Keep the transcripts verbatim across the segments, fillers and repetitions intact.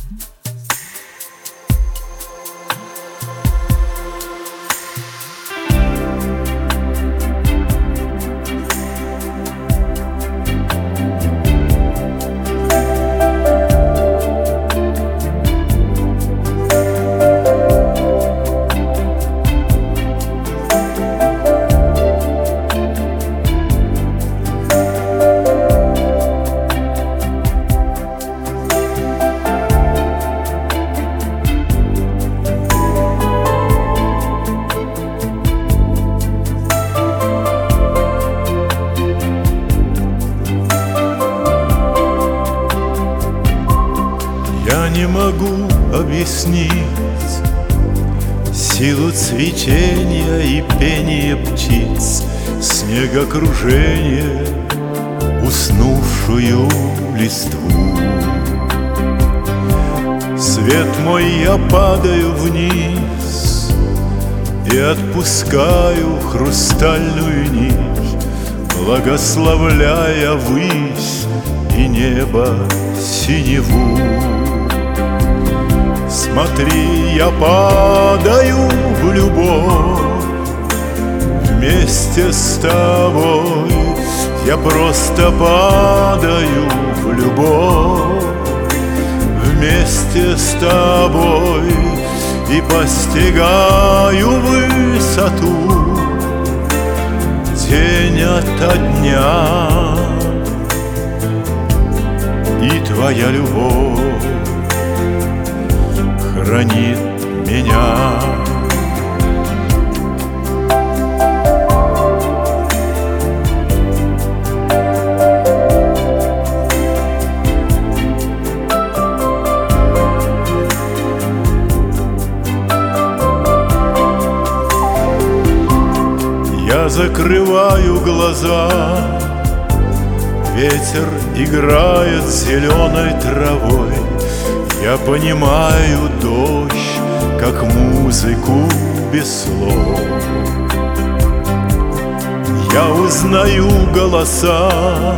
Я не могу объяснить силу цветения и пения птиц, снегокружение, уснувшую листву. Свет мой, я падаю вниз и отпускаю хрустальную нить, благословляя высь и небо синеву. Смотри, я падаю в любовь вместе с тобой. Я просто падаю в любовь вместе с тобой и постигаю высоту день ото дня. И твоя любовь хранит меня. Я закрываю глаза, ветер играет зеленой травой. Я понимаю дождь, как музыку без слов. Я узнаю голоса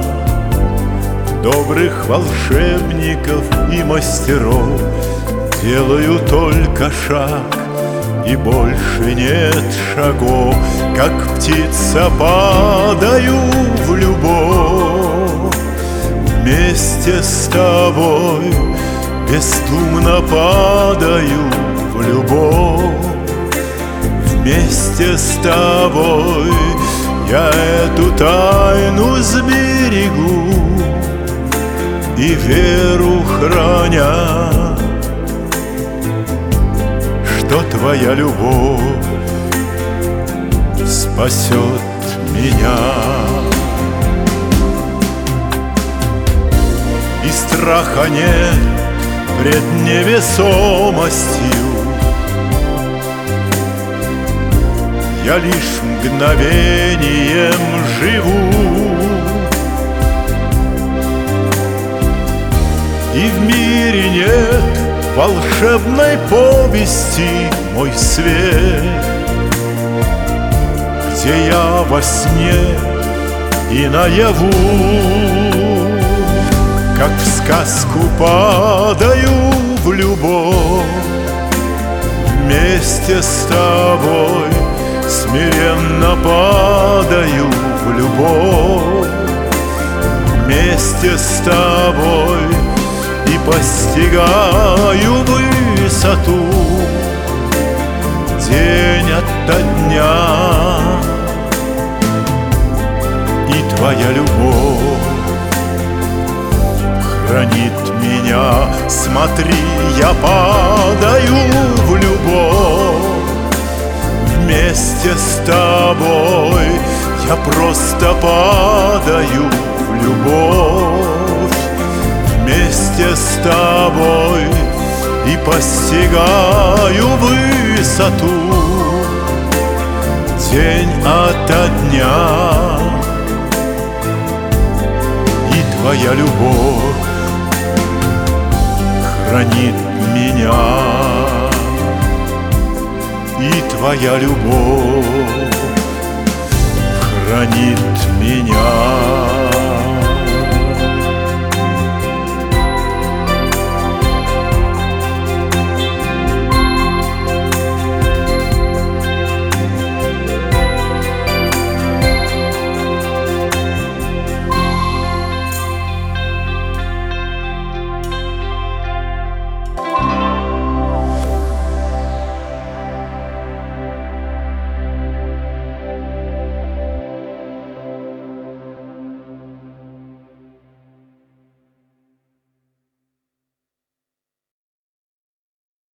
добрых волшебников и мастеров. Делаю только шаг, и больше нет шагов. Как птица падаю в любовь вместе с тобой. Бесдумно падаю в любовь вместе с тобой. Я эту тайну сберегу и веру храня, что твоя любовь спасет меня. И страха нет пред невесомостью. Я лишь мгновением живу, и в мире нет волшебной повести, мой свет, где я во сне и наяву, как в сказку падаю в любовь вместе с тобой. Смиренно падаю в любовь вместе с тобой и постигаю высоту день ото дня. И твоя любовь хранит меня. Смотри, я падаю в любовь вместе с тобой. Я просто падаю в любовь вместе с тобой и постигаю высоту день ото дня. И твоя любовь хранит меня. И твоя любовь хранит меня.